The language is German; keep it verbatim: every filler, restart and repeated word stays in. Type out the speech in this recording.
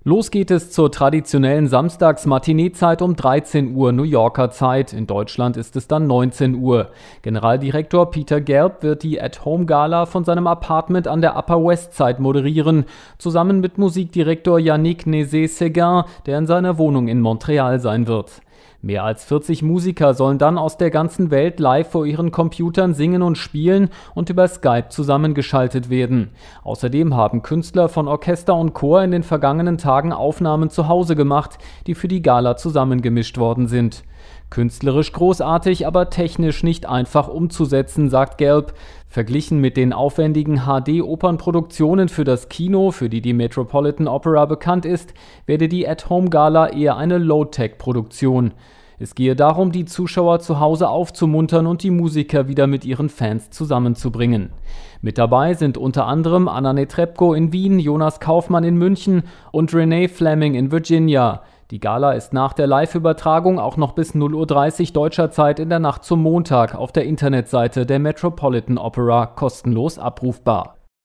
Los geht es zur traditionellen Samstags-Matinee-Zeit um dreizehn Uhr New Yorker Zeit. In Deutschland ist es dann neunzehn Uhr. Generaldirektor Peter Gelb wird die At-Home-Gala von seinem Apartment an der Upper West Side moderieren, zusammen mit Musikdirektor Yannick Nézet-Séguin, der in seiner Wohnung in Montreal sein wird. Mehr als vierzig Musiker sollen dann aus der ganzen Welt live vor ihren Computern singen und spielen und über Skype zusammengeschaltet werden. Außerdem haben Künstler von Orchester und Chor in den vergangenen Tagen Aufnahmen zu Hause gemacht, die für die Gala zusammengemischt worden sind. Künstlerisch großartig, aber technisch nicht einfach umzusetzen, sagt Gelb. Verglichen mit den aufwendigen H D-Opernproduktionen für das Kino, für die die Metropolitan Opera bekannt ist, werde die At-Home-Gala eher eine Low-Tech-Produktion. Es gehe darum, die Zuschauer zu Hause aufzumuntern und die Musiker wieder mit ihren Fans zusammenzubringen. Mit dabei sind unter anderem Anna Netrebko in Wien, Jonas Kaufmann in München und Renee Fleming in Virginia. Die Gala ist nach der Live-Übertragung auch noch bis null Uhr dreißig deutscher Zeit in der Nacht zum Montag auf der Internetseite der Metropolitan Opera kostenlos abrufbar.